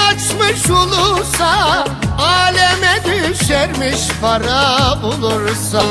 açmış ulusa, aleme düşermiş para bulursa.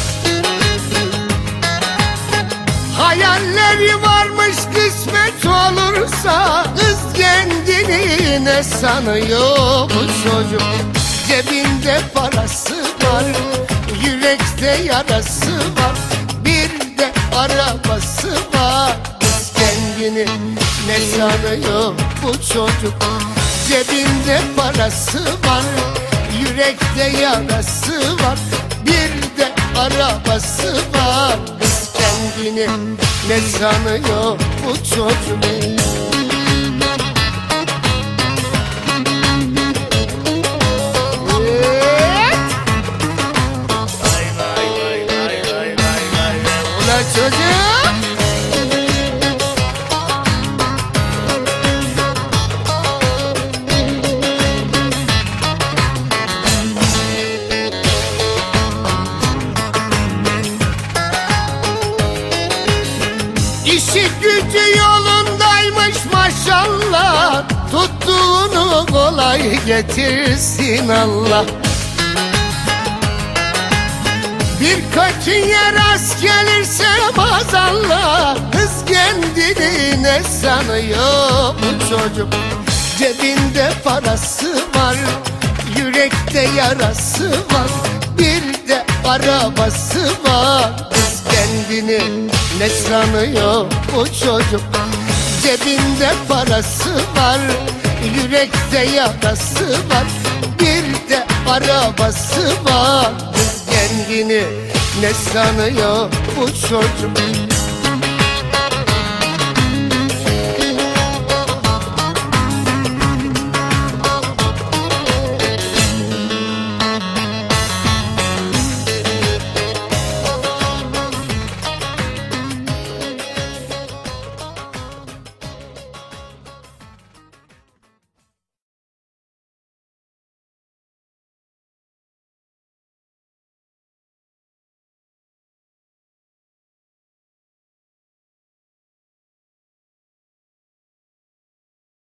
Hayalleri varmış kısmet olursa, kız kendini ne sanıyor bu çocuk? Cebinde parası var, yürekte yarası var, bir de arabası var. Kız kendini ne sanıyor bu çocuk? Cebinde parası var, yürekte yarası var, bir de arabası var. Kız kendini ne sanıyor bu çocuk? Çocuk İşi gücü yolundaymış maşallah, tuttuğunu kolay getirsin Allah. Bir kötüye rast gelirse maazallah, kız kendini ne sanıyor bu çocuk? Cebinde parası var, yürekte yarası var, bir de arabası var. Kız kendini ne sanıyor bu çocuk? Cebinde parası var, yürekte yarası var, bir de arabası var. Kendini ne sanıyor bu çocuk?